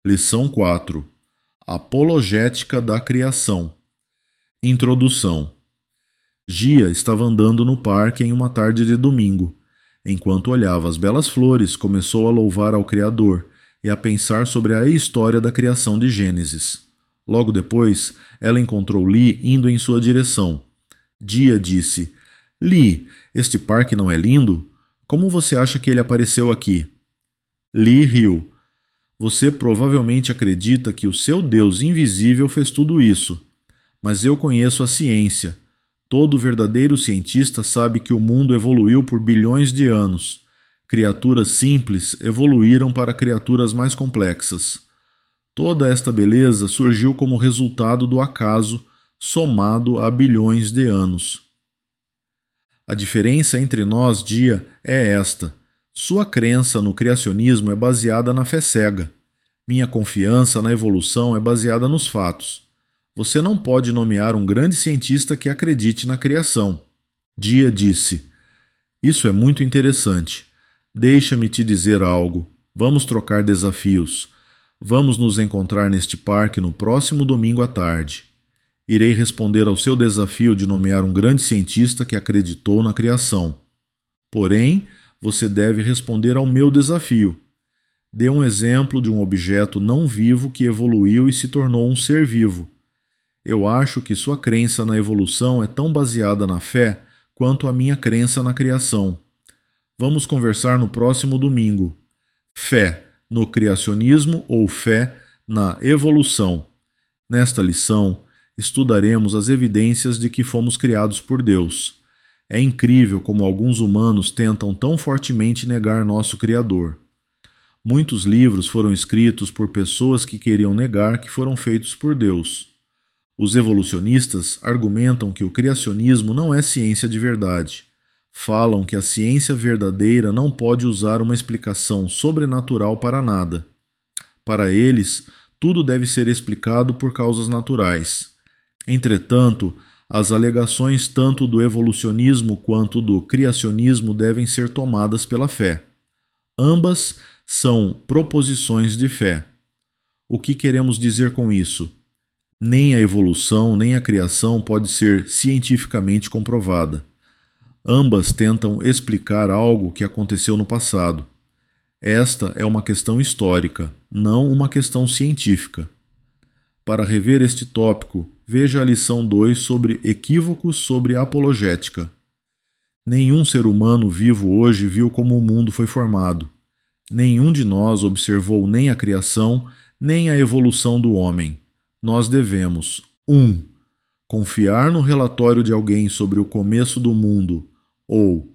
Lição 4. Apologética da criação. Introdução. Gia estava andando no parque em uma tarde de domingo. Enquanto olhava as belas flores, começou a louvar ao Criador e a pensar sobre a história da criação de Gênesis. Logo depois, ela encontrou Lee indo em sua direção. Gia disse: Lee, este parque não é lindo? Como você acha que ele apareceu aqui? Lee riu. Você provavelmente acredita que o seu Deus invisível fez tudo isso. Mas eu conheço a ciência. Todo verdadeiro cientista sabe que o mundo evoluiu por bilhões de anos. Criaturas simples evoluíram para criaturas mais complexas. Toda esta beleza surgiu como resultado do acaso, somado a bilhões de anos. A diferença entre nós, Dia, é esta. Sua crença no criacionismo é baseada na fé cega. Minha confiança na evolução é baseada nos fatos. Você não pode nomear um grande cientista que acredite na criação. Dia disse: Isso é muito interessante. Deixa-me te dizer algo. Vamos trocar desafios. Vamos nos encontrar neste parque no próximo domingo à tarde. Irei responder ao seu desafio de nomear um grande cientista que acreditou na criação. Porém, você deve responder ao meu desafio. Dê um exemplo de um objeto não vivo que evoluiu e se tornou um ser vivo. Eu acho que sua crença na evolução é tão baseada na fé quanto a minha crença na criação. Vamos conversar no próximo domingo. Fé no criacionismo ou fé na evolução. Nesta lição, estudaremos as evidências de que fomos criados por Deus. É incrível como alguns humanos tentam tão fortemente negar nosso Criador. Muitos livros foram escritos por pessoas que queriam negar que foram feitos por Deus. Os evolucionistas argumentam que o criacionismo não é ciência de verdade. Falam que a ciência verdadeira não pode usar uma explicação sobrenatural para nada. Para eles, tudo deve ser explicado por causas naturais. Entretanto, as alegações tanto do evolucionismo quanto do criacionismo devem ser tomadas pela fé. Ambas são proposições de fé. O que queremos dizer com isso? Nem a evolução nem a criação pode ser cientificamente comprovada. Ambas tentam explicar algo que aconteceu no passado. Esta é uma questão histórica, não uma questão científica. Para rever este tópico, veja a lição 2 sobre equívocos sobre apologética. Nenhum ser humano vivo hoje viu como o mundo foi formado. Nenhum de nós observou nem a criação, nem a evolução do homem. Nós devemos 1. Confiar no relatório de alguém sobre o começo do mundo, ou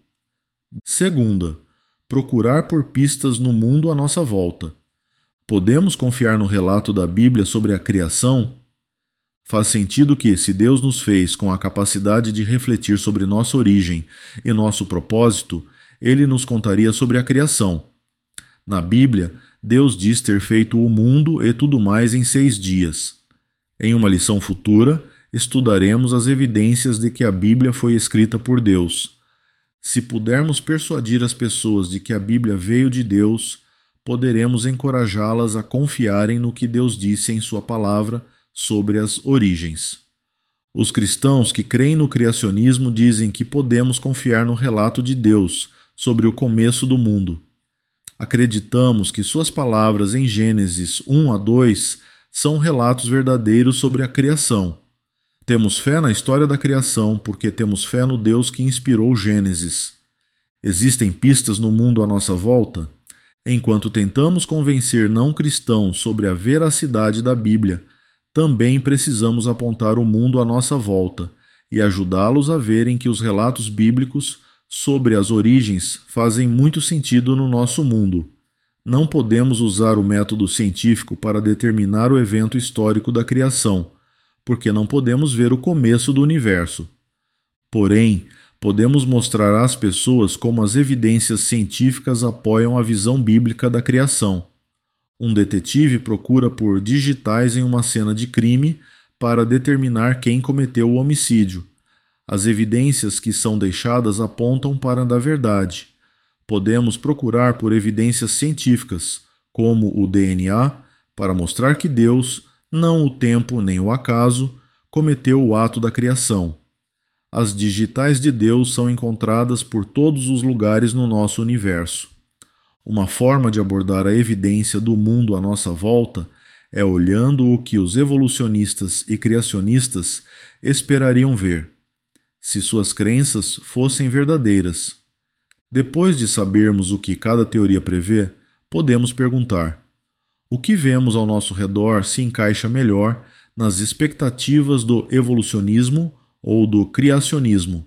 2. Procurar por pistas no mundo à nossa volta. Podemos confiar no relato da Bíblia sobre a criação? Faz sentido que, se Deus nos fez com a capacidade de refletir sobre nossa origem e nosso propósito, Ele nos contaria sobre a criação. Na Bíblia, Deus diz ter feito o mundo e tudo mais em 6 dias. Em uma lição futura, estudaremos as evidências de que a Bíblia foi escrita por Deus. Se pudermos persuadir as pessoas de que a Bíblia veio de Deus, poderemos encorajá-las a confiarem no que Deus disse em sua palavra sobre as origens. Os cristãos que creem no criacionismo dizem que podemos confiar no relato de Deus sobre o começo do mundo. Acreditamos que suas palavras em Gênesis 1 a 2 são relatos verdadeiros sobre a criação. Temos fé na história da criação porque temos fé no Deus que inspirou Gênesis. Existem pistas no mundo à nossa volta? Enquanto tentamos convencer não cristãos sobre a veracidade da Bíblia, também precisamos apontar o mundo à nossa volta e ajudá-los a verem que os relatos bíblicos sobre as origens fazem muito sentido no nosso mundo. Não podemos usar o método científico para determinar o evento histórico da criação, porque não podemos ver o começo do universo. Porém, podemos mostrar às pessoas como as evidências científicas apoiam a visão bíblica da criação. Um detetive procura por digitais em uma cena de crime para determinar quem cometeu o homicídio. As evidências que são deixadas apontam para a verdade. Podemos procurar por evidências científicas, como o DNA, para mostrar que Deus, não o tempo nem o acaso, cometeu o ato da criação. As digitais de Deus são encontradas por todos os lugares no nosso universo. Uma forma de abordar a evidência do mundo à nossa volta é olhando o que os evolucionistas e criacionistas esperariam ver, se suas crenças fossem verdadeiras. Depois de sabermos o que cada teoria prevê, podemos perguntar: o que vemos ao nosso redor se encaixa melhor nas expectativas do evolucionismo ou do criacionismo?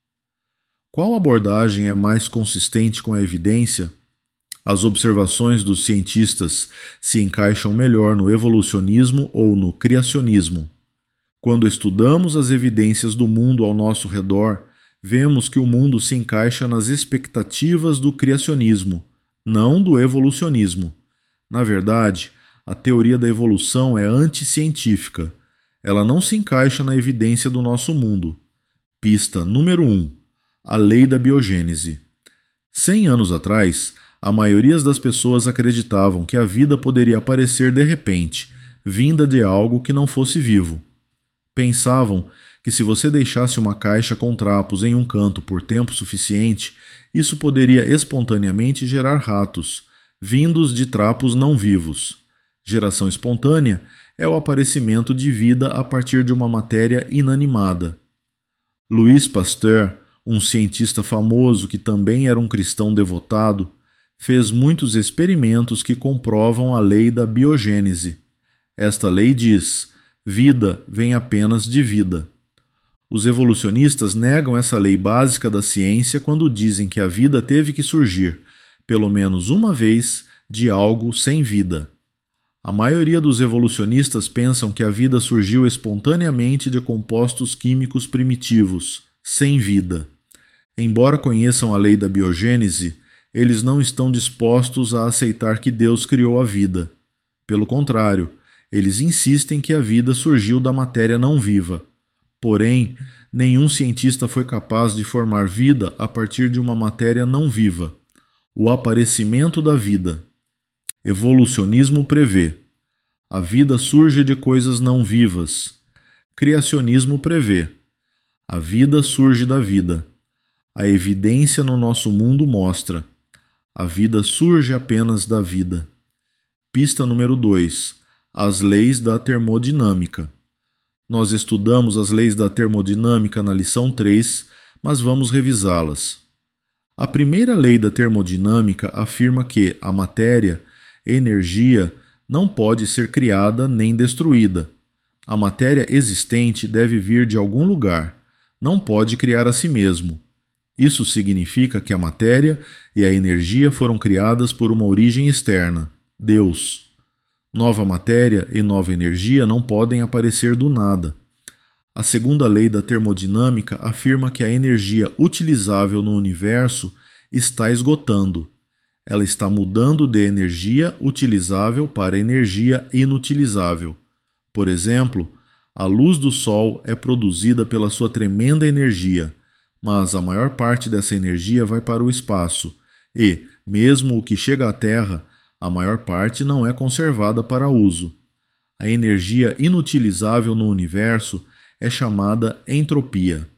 Qual abordagem é mais consistente com a evidência? As observações dos cientistas se encaixam melhor no evolucionismo ou no criacionismo? Quando estudamos as evidências do mundo ao nosso redor, vemos que o mundo se encaixa nas expectativas do criacionismo, não do evolucionismo. Na verdade, a teoria da evolução é anticientífica. Ela não se encaixa na evidência do nosso mundo. Pista número 1. A lei da biogênese. 100 anos atrás, a maioria das pessoas acreditavam que a vida poderia aparecer de repente, vinda de algo que não fosse vivo. Pensavam que se você deixasse uma caixa com trapos em um canto por tempo suficiente, isso poderia espontaneamente gerar ratos, vindos de trapos não vivos. Geração espontânea é o aparecimento de vida a partir de uma matéria inanimada. Louis Pasteur, um cientista famoso que também era um cristão devotado, fez muitos experimentos que comprovam a lei da biogênese. Esta lei diz: vida vem apenas de vida. Os evolucionistas negam essa lei básica da ciência quando dizem que a vida teve que surgir, pelo menos uma vez, de algo sem vida. A maioria dos evolucionistas pensam que a vida surgiu espontaneamente de compostos químicos primitivos, sem vida. Embora conheçam a lei da biogênese, eles não estão dispostos a aceitar que Deus criou a vida. Pelo contrário, eles insistem que a vida surgiu da matéria não viva. Porém, nenhum cientista foi capaz de formar vida a partir de uma matéria não viva. O aparecimento da vida. Evolucionismo prevê: a vida surge de coisas não vivas. Criacionismo prevê: a vida surge da vida. A evidência no nosso mundo mostra: a vida surge apenas da vida. Pista número 2. As leis da termodinâmica. Nós estudamos as leis da termodinâmica na lição 3, mas vamos revisá-las. A primeira lei da termodinâmica afirma que a matéria, energia, não pode ser criada nem destruída. A matéria existente deve vir de algum lugar, não pode criar a si mesmo. Isso significa que a matéria e a energia foram criadas por uma origem externa, Deus. Nova matéria e nova energia não podem aparecer do nada. A segunda lei da termodinâmica afirma que a energia utilizável no universo está esgotando. Ela está mudando de energia utilizável para energia inutilizável. Por exemplo, a luz do Sol é produzida pela sua tremenda energia, mas a maior parte dessa energia vai para o espaço e, mesmo o que chega à Terra, a maior parte não é conservada para uso. A energia inutilizável no universo é chamada entropia.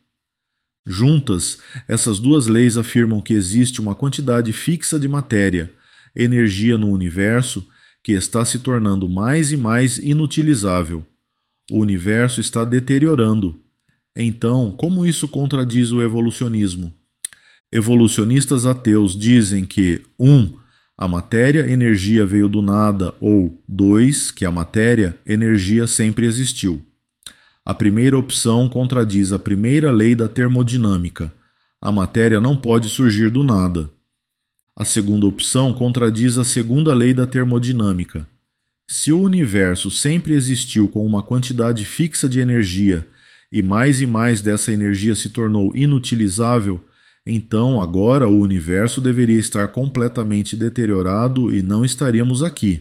Juntas, essas duas leis afirmam que existe uma quantidade fixa de matéria, energia no universo, que está se tornando mais e mais inutilizável. O universo está deteriorando. Então, como isso contradiz o evolucionismo? Evolucionistas ateus dizem que 1. A matéria-energia veio do nada, ou 2. Que a matéria-energia sempre existiu. A primeira opção contradiz a primeira lei da termodinâmica. A matéria não pode surgir do nada. A segunda opção contradiz a segunda lei da termodinâmica. Se o universo sempre existiu com uma quantidade fixa de energia e mais dessa energia se tornou inutilizável, então agora o universo deveria estar completamente deteriorado e não estaríamos aqui.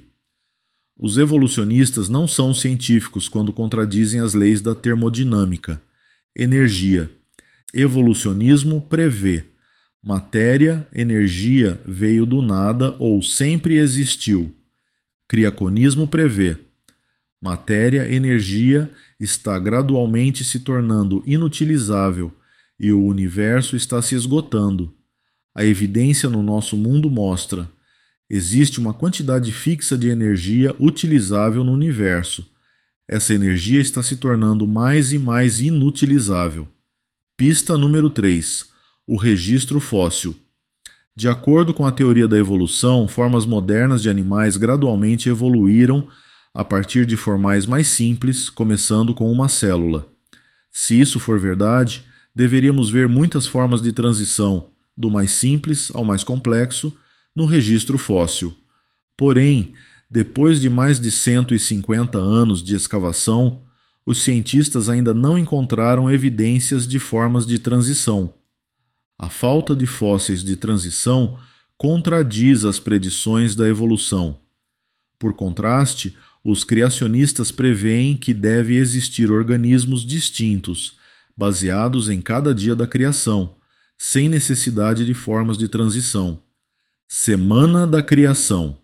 Os evolucionistas não são científicos quando contradizem as leis da termodinâmica. Energia. Evolucionismo prevê: matéria, energia veio do nada ou sempre existiu. Criaconismo prevê: matéria, energia está gradualmente se tornando inutilizável e o universo está se esgotando. A evidência no nosso mundo mostra: existe uma quantidade fixa de energia utilizável no universo. Essa energia está se tornando mais e mais inutilizável. Pista número 3. O registro fóssil. De acordo com a teoria da evolução, formas modernas de animais gradualmente evoluíram a partir de formais mais simples, começando com uma célula. Se isso for verdade, deveríamos ver muitas formas de transição, do mais simples ao mais complexo, no registro fóssil. Porém, depois de mais de 150 anos de escavação, os cientistas ainda não encontraram evidências de formas de transição. A falta de fósseis de transição contradiz as predições da evolução. Por contraste, os criacionistas preveem que deve existir organismos distintos, baseados em cada dia da criação, sem necessidade de formas de transição. Semana da Criação.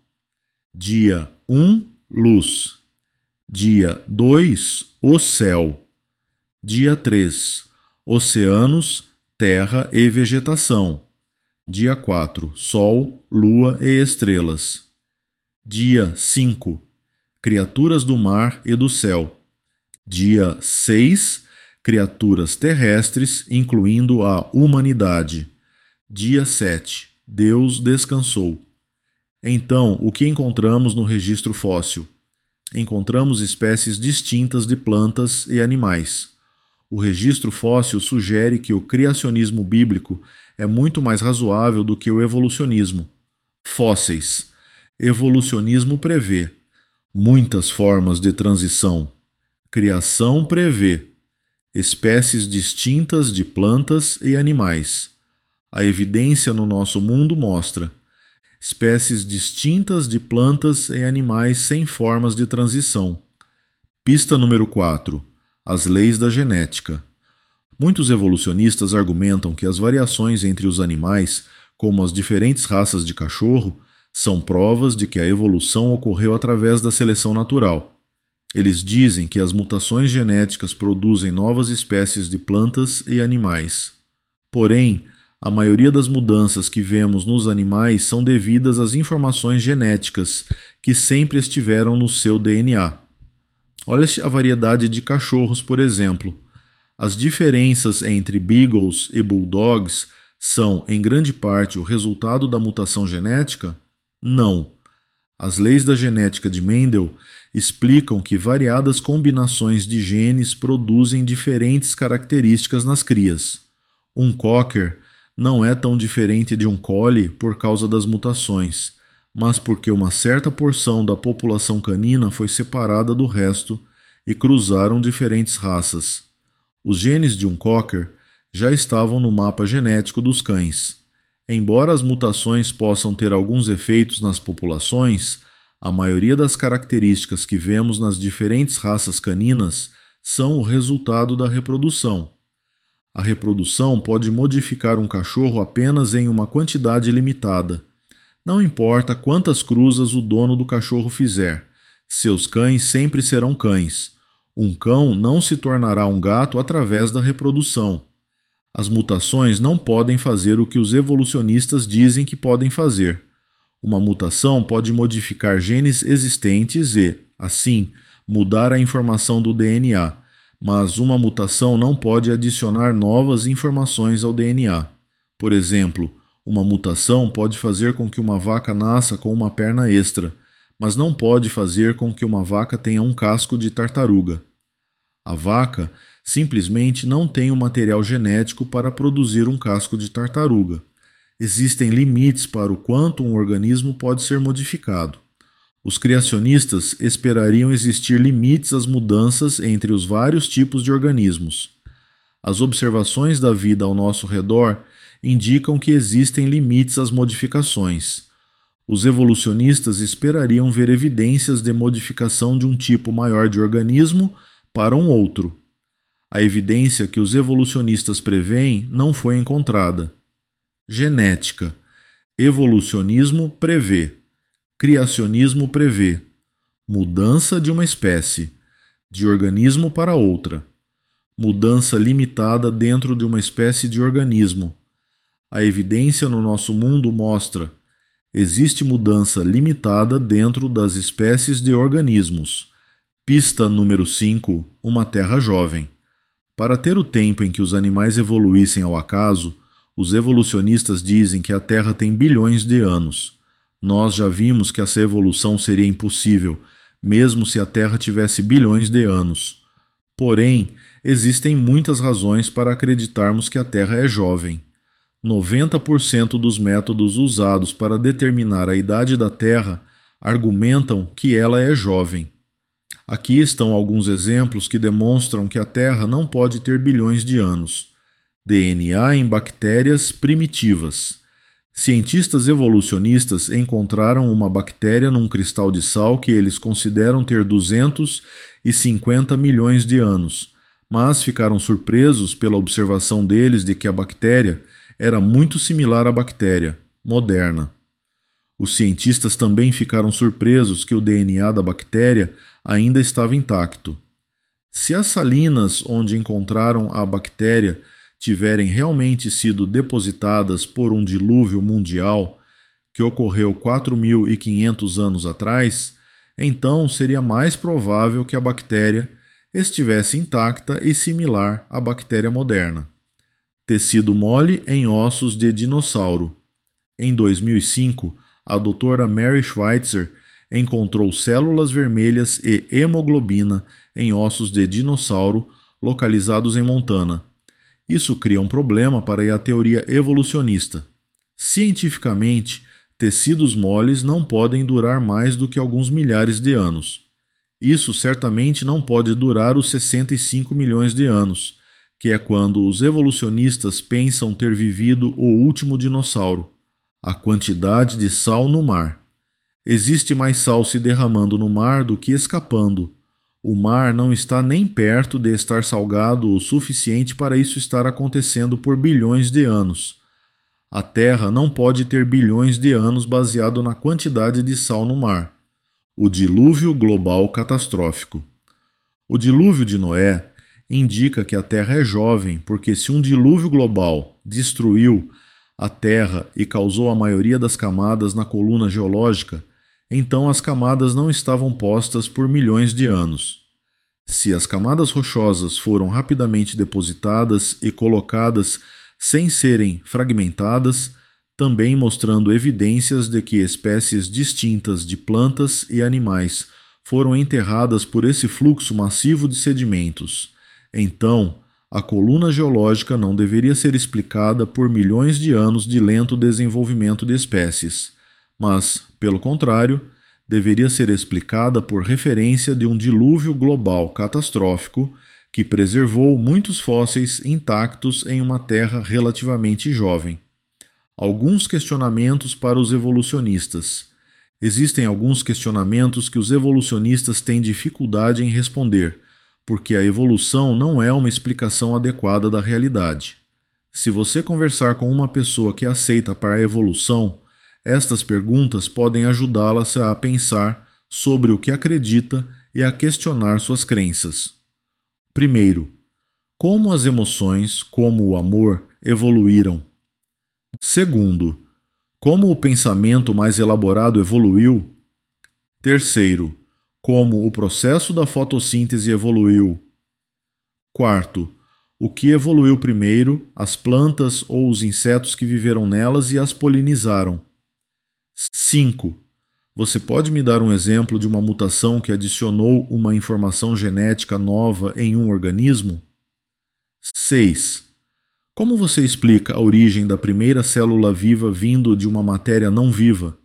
Dia 1, luz. Dia 2, o céu. Dia 3, oceanos, terra e vegetação. Dia 4, sol, lua e estrelas. Dia 5, criaturas do mar e do céu. Dia 6, criaturas terrestres, incluindo a humanidade. Dia 7, Deus descansou. Então, o que encontramos no registro fóssil? Encontramos espécies distintas de plantas e animais. O registro fóssil sugere que o criacionismo bíblico é muito mais razoável do que o evolucionismo. Fósseis. Evolucionismo prevê muitas formas de transição. Criação prevê espécies distintas de plantas e animais. A evidência no nosso mundo mostra espécies distintas de plantas e animais sem formas de transição. Pista número 4. As leis da genética. Muitos evolucionistas argumentam que as variações entre os animais, como as diferentes raças de cachorro, são provas de que a evolução ocorreu através da seleção natural. Eles dizem que as mutações genéticas produzem novas espécies de plantas e animais. Porém, a maioria das mudanças que vemos nos animais são devidas às informações genéticas que sempre estiveram no seu DNA. Olha a variedade de cachorros, por exemplo. As diferenças entre beagles e bulldogs são, em grande parte, o resultado da mutação genética? Não. As leis da genética de Mendel explicam que variadas combinações de genes produzem diferentes características nas crias. Um cocker não é tão diferente de um collie por causa das mutações, mas porque uma certa porção da população canina foi separada do resto e cruzaram diferentes raças. Os genes de um cocker já estavam no mapa genético dos cães. Embora as mutações possam ter alguns efeitos nas populações, a maioria das características que vemos nas diferentes raças caninas são o resultado da reprodução. A reprodução pode modificar um cachorro apenas em uma quantidade limitada. Não importa quantas cruzas o dono do cachorro fizer, seus cães sempre serão cães. Um cão não se tornará um gato através da reprodução. As mutações não podem fazer o que os evolucionistas dizem que podem fazer. Uma mutação pode modificar genes existentes e, assim, mudar a informação do DNA, mas uma mutação não pode adicionar novas informações ao DNA. Por exemplo, uma mutação pode fazer com que uma vaca nasça com uma perna extra, mas não pode fazer com que uma vaca tenha um casco de tartaruga. A vaca simplesmente não tem o material genético para produzir um casco de tartaruga. Existem limites para o quanto um organismo pode ser modificado. Os criacionistas esperariam existir limites às mudanças entre os vários tipos de organismos. As observações da vida ao nosso redor indicam que existem limites às modificações. Os evolucionistas esperariam ver evidências de modificação de um tipo maior de organismo para um outro. A evidência que os evolucionistas preveem não foi encontrada. Genética. Evolucionismo prevê. Criacionismo prevê. mudança de uma espécie, de organismo para outra, mudança limitada dentro de uma espécie de organismo. A evidência no nosso mundo mostra: existe mudança limitada dentro das espécies de organismos. Pista número 5, uma Terra jovem. Para ter o tempo em que os animais evoluíssem ao acaso, os evolucionistas dizem que a Terra tem bilhões de anos. Nós já vimos que essa evolução seria impossível, mesmo se a Terra tivesse bilhões de anos. Porém, existem muitas razões para acreditarmos que a Terra é jovem. 90% dos métodos usados para determinar a idade da Terra argumentam que ela é jovem. Aqui estão alguns exemplos que demonstram que a Terra não pode ter bilhões de anos. DNA em bactérias primitivas. Cientistas evolucionistas encontraram uma bactéria num cristal de sal que eles consideram ter 250 milhões de anos, mas ficaram surpresos pela observação deles de que a bactéria era muito similar à bactéria moderna. Os cientistas também ficaram surpresos que o DNA da bactéria ainda estava intacto. Se as salinas onde encontraram a bactéria tiverem realmente sido depositadas por um dilúvio mundial que ocorreu 4.500 anos atrás, então seria mais provável que a bactéria estivesse intacta e similar à bactéria moderna. Tecido mole em ossos de dinossauro. Em 2005, a doutora Mary Schweitzer encontrou células vermelhas e hemoglobina em ossos de dinossauro localizados em Montana. Isso cria um problema para a teoria evolucionista. Cientificamente, tecidos moles não podem durar mais do que alguns milhares de anos. Isso certamente não pode durar os 65 milhões de anos, que é quando os evolucionistas pensam ter vivido o último dinossauro. A quantidade de sal no mar. Existe mais sal se derramando no mar do que escapando. O mar não está nem perto de estar salgado o suficiente para isso estar acontecendo por bilhões de anos. A Terra não pode ter bilhões de anos baseado na quantidade de sal no mar. O dilúvio global catastrófico. O dilúvio de Noé indica que a Terra é jovem, porque se um dilúvio global destruiu a Terra e causou a maioria das camadas na coluna geológica, então as camadas não estavam postas por milhões de anos. Se as camadas rochosas foram rapidamente depositadas e colocadas sem serem fragmentadas, também mostrando evidências de que espécies distintas de plantas e animais foram enterradas por esse fluxo massivo de sedimentos. Então, a coluna geológica não deveria ser explicada por milhões de anos de lento desenvolvimento de espécies, mas, pelo contrário, deveria ser explicada por referência de um dilúvio global catastrófico que preservou muitos fósseis intactos em uma Terra relativamente jovem. Alguns questionamentos para os evolucionistas. Existem alguns questionamentos que os evolucionistas têm dificuldade em responder, porque a evolução não é uma explicação adequada da realidade. Se você conversar com uma pessoa que aceita para a evolução, estas perguntas podem ajudá-las a pensar sobre o que acredita e a questionar suas crenças. Primeiro, como as emoções, como o amor, evoluíram? Segundo, como o pensamento mais elaborado evoluiu? Terceiro, como o processo da fotossíntese evoluiu? Quarto, o que evoluiu primeiro, as plantas ou os insetos que viveram nelas e as polinizaram? 5. Você pode me dar um exemplo de uma mutação que adicionou uma informação genética nova em um organismo? 6. Como você explica a origem da primeira célula viva vindo de uma matéria não viva?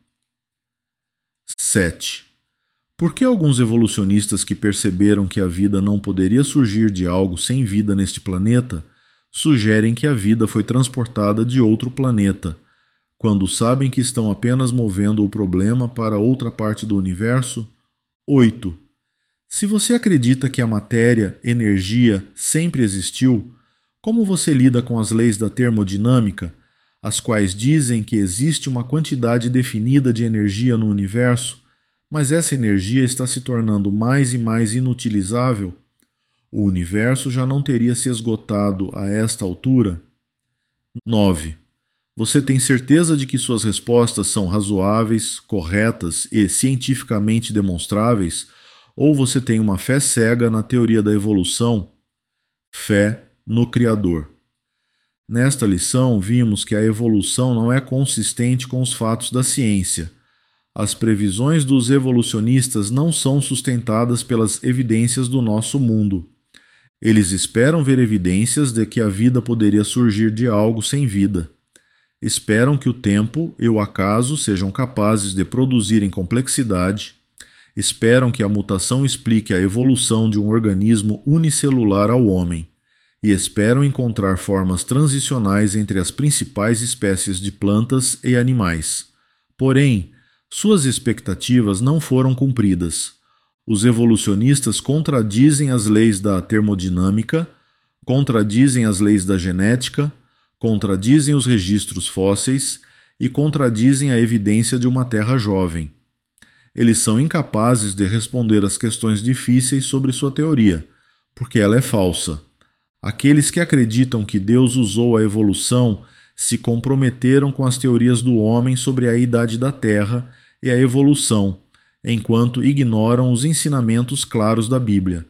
7. Por que alguns evolucionistas que perceberam que a vida não poderia surgir de algo sem vida neste planeta sugerem que a vida foi transportada de outro planeta, quando sabem que estão apenas movendo o problema para outra parte do universo? 8. Se você acredita que a matéria, energia, sempre existiu, como você lida com as leis da termodinâmica, as quais dizem que existe uma quantidade definida de energia no universo, Mas essa energia está se tornando mais e mais inutilizável? O universo já não teria se esgotado a esta altura? 9. Você tem certeza de que suas respostas são razoáveis, corretas e cientificamente demonstráveis? Ou você tem uma fé cega na teoria da evolução? Fé no Criador. Nesta lição, vimos que a evolução não é consistente com os fatos da ciência. As previsões dos evolucionistas não são sustentadas pelas evidências do nosso mundo. Eles esperam ver evidências de que a vida poderia surgir de algo sem vida. Esperam que o tempo e o acaso sejam capazes de produzir em complexidade. Esperam que a mutação explique a evolução de um organismo unicelular ao homem. E esperam encontrar formas transicionais entre as principais espécies de plantas e animais. Porém, suas expectativas não foram cumpridas. Os evolucionistas contradizem as leis da termodinâmica, contradizem as leis da genética, contradizem os registros fósseis e contradizem a evidência de uma Terra jovem. Eles são incapazes de responder às questões difíceis sobre sua teoria, porque ela é falsa. Aqueles que acreditam que Deus usou a evolução se comprometeram com as teorias do homem sobre a idade da Terra e a evolução, enquanto ignoram os ensinamentos claros da Bíblia.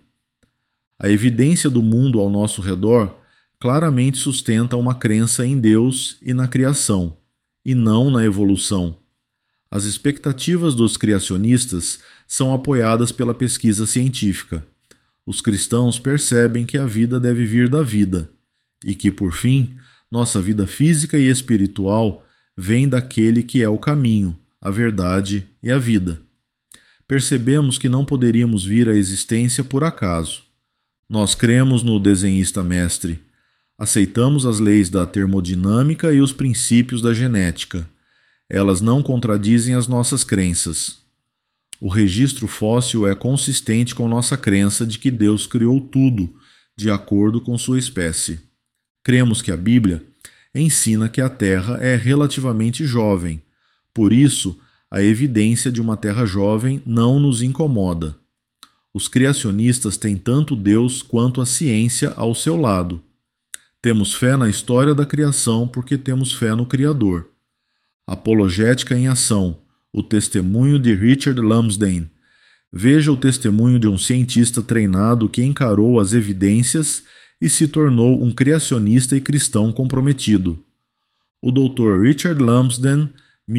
A evidência do mundo ao nosso redor claramente sustenta uma crença em Deus e na criação, e não na evolução. As expectativas dos criacionistas são apoiadas pela pesquisa científica. Os cristãos percebem que a vida deve vir da vida, e que, por fim, nossa vida física e espiritual vem daquele que é o caminho, a verdade e a vida. Percebemos que não poderíamos vir à existência por acaso. Nós cremos no desenhista mestre. Aceitamos as leis da termodinâmica e os princípios da genética. Elas não contradizem as nossas crenças. O registro fóssil é consistente com nossa crença de que Deus criou tudo de acordo com sua espécie. Cremos que a Bíblia ensina que a Terra é relativamente jovem. Por isso, a evidência de uma Terra jovem não nos incomoda. Os criacionistas têm tanto Deus quanto a ciência ao seu lado. Temos fé na história da criação porque temos fé no Criador. Apologética em ação. O testemunho de Richard Lumsden. Veja o testemunho de um cientista treinado que encarou as evidências e se tornou um criacionista e cristão comprometido. O Dr. Richard Lumsden,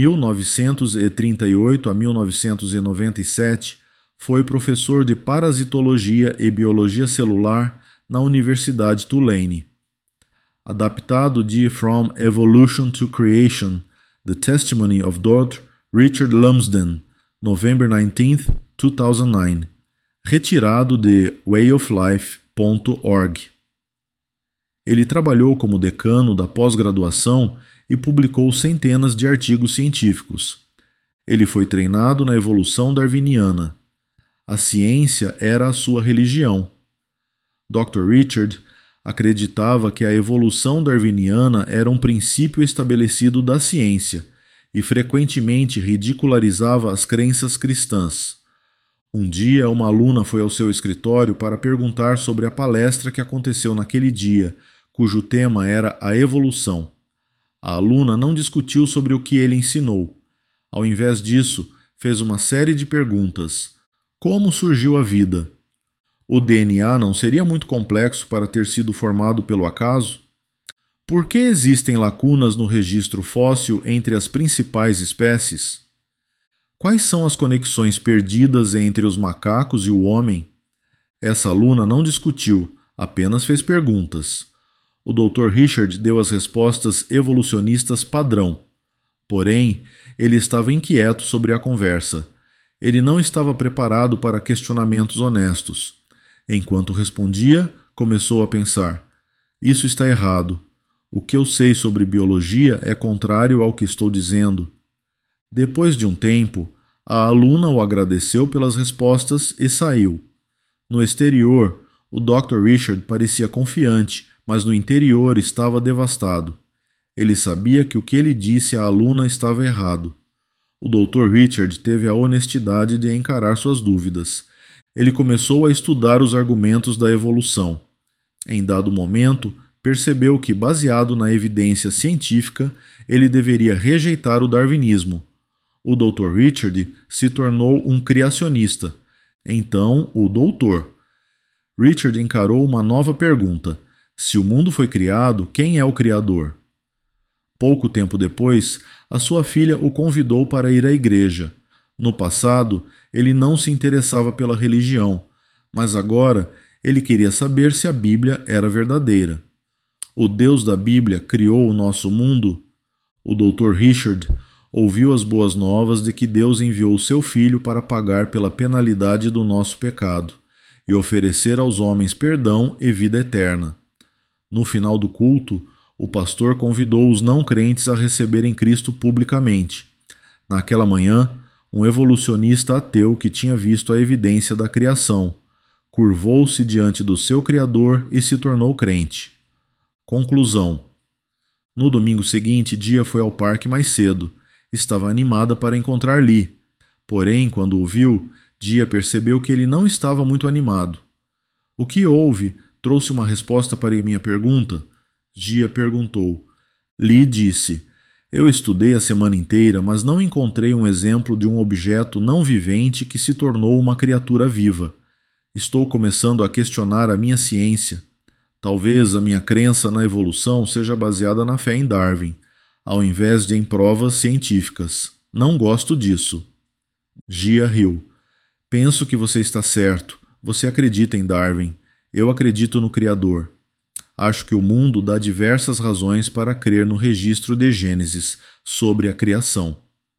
1938 a 1997, foi professor de parasitologia e biologia celular na Universidade Tulane. Adaptado de From Evolution to Creation, The Testimony of Dr. Richard Lumsden, November 19, 2009. Retirado de wayoflife.org. Ele trabalhou como decano da pós-graduação e publicou centenas de artigos científicos. Ele foi treinado na evolução darwiniana. A ciência era a sua religião. Dr. Richard acreditava que a evolução darwiniana era um princípio estabelecido da ciência e frequentemente ridicularizava as crenças cristãs. Um dia, uma aluna foi ao seu escritório para perguntar sobre a palestra que aconteceu naquele dia, cujo tema era a evolução. A aluna não discutiu sobre o que ele ensinou. Ao invés disso, fez uma série de perguntas. Como surgiu a vida? O DNA não seria muito complexo para ter sido formado pelo acaso? Por que existem lacunas no registro fóssil entre as principais espécies? Quais são as conexões perdidas entre os macacos e o homem? Essa aluna não discutiu, apenas fez perguntas. O Dr. Richard deu as respostas evolucionistas padrão. Porém, ele estava inquieto sobre a conversa. Ele não estava preparado para questionamentos honestos. Enquanto respondia, começou a pensar: isso está errado. O que eu sei sobre biologia é contrário ao que estou dizendo. Depois de um tempo, a aluna o agradeceu pelas respostas e saiu. No exterior, o Dr. Richard parecia confiante, mas no interior estava devastado. Ele sabia que o que ele disse à aluna estava errado. O Dr. Richard teve a honestidade de encarar suas dúvidas. Ele começou a estudar os argumentos da evolução. Em dado momento, percebeu que, baseado na evidência científica, ele deveria rejeitar o darwinismo. O Dr. Richard se tornou um criacionista. Então, o doutor. Richard encarou uma nova pergunta. Se o mundo foi criado, quem é o Criador? Pouco tempo depois, a sua filha o convidou para ir à igreja. No passado, ele não se interessava pela religião, mas agora ele queria saber se a Bíblia era verdadeira. O Deus da Bíblia criou o nosso mundo? O Dr. Richard ouviu as boas novas de que Deus enviou seu Filho para pagar pela penalidade do nosso pecado e oferecer aos homens perdão e vida eterna. No final do culto, o pastor convidou os não crentes a receberem Cristo publicamente. Naquela manhã, um evolucionista ateu que tinha visto a evidência da criação curvou-se diante do seu Criador e se tornou crente. Conclusão. No domingo seguinte, Dia foi ao parque mais cedo. Estava animada para encontrar Lee. Porém, quando o viu, Dia percebeu que ele não estava muito animado. O que houve? Trouxe uma resposta para minha pergunta? Dia perguntou. Lee disse: eu estudei a semana inteira, mas não encontrei um exemplo de um objeto não vivente que se tornou uma criatura viva. Estou começando a questionar a minha ciência. Talvez a minha crença na evolução seja baseada na fé em Darwin, ao invés de em provas científicas. Não gosto disso. Gia riu. Penso que você está certo. Você acredita em Darwin. Eu acredito no Criador. Acho que o mundo dá diversas razões para crer no registro de Gênesis sobre a criação.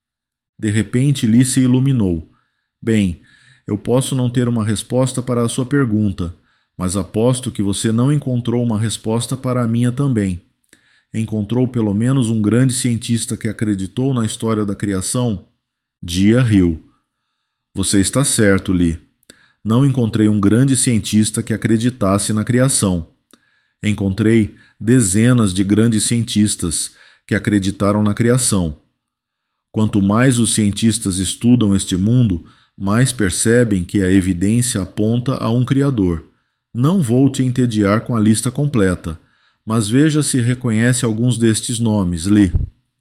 De repente, Lee se iluminou. Bem, eu posso não ter uma resposta para a sua pergunta, mas aposto que você não encontrou uma resposta para a minha também. Encontrou pelo menos um grande cientista que acreditou na história da criação? Dia riu. Você está certo, Lee. Não encontrei um grande cientista que acreditasse na criação. Encontrei dezenas de grandes cientistas que acreditaram na criação. Quanto mais os cientistas estudam este mundo, mais percebem que a evidência aponta a um Criador. Não vou te entediar com a lista completa, mas veja se reconhece alguns destes nomes, Lee.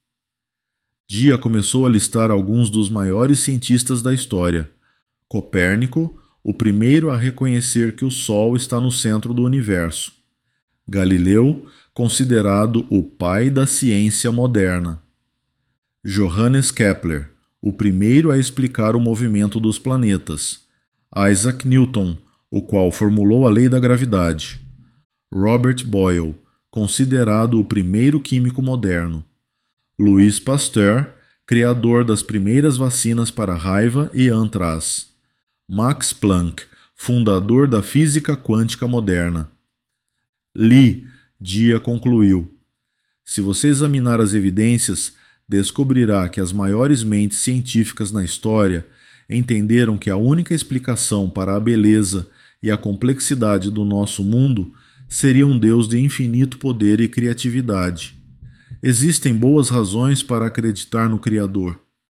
Dia começou a listar alguns dos maiores cientistas da história. Copérnico, o primeiro a reconhecer que o Sol está no centro do universo. Galileu, considerado o pai da ciência moderna. Johannes Kepler, o primeiro a explicar o movimento dos planetas. Isaac Newton, o qual formulou a lei da gravidade. Robert Boyle, considerado o primeiro químico moderno. Louis Pasteur, criador das primeiras vacinas para raiva e antraz. Max Planck, fundador da física quântica moderna. Lee, Dia concluiu. Se você examinar as evidências, descobrirá que as maiores mentes científicas na história entenderam que a única explicação para a beleza e a complexidade do nosso mundo seria um Deus de infinito poder e criatividade. Existem boas razões para acreditar no Criador.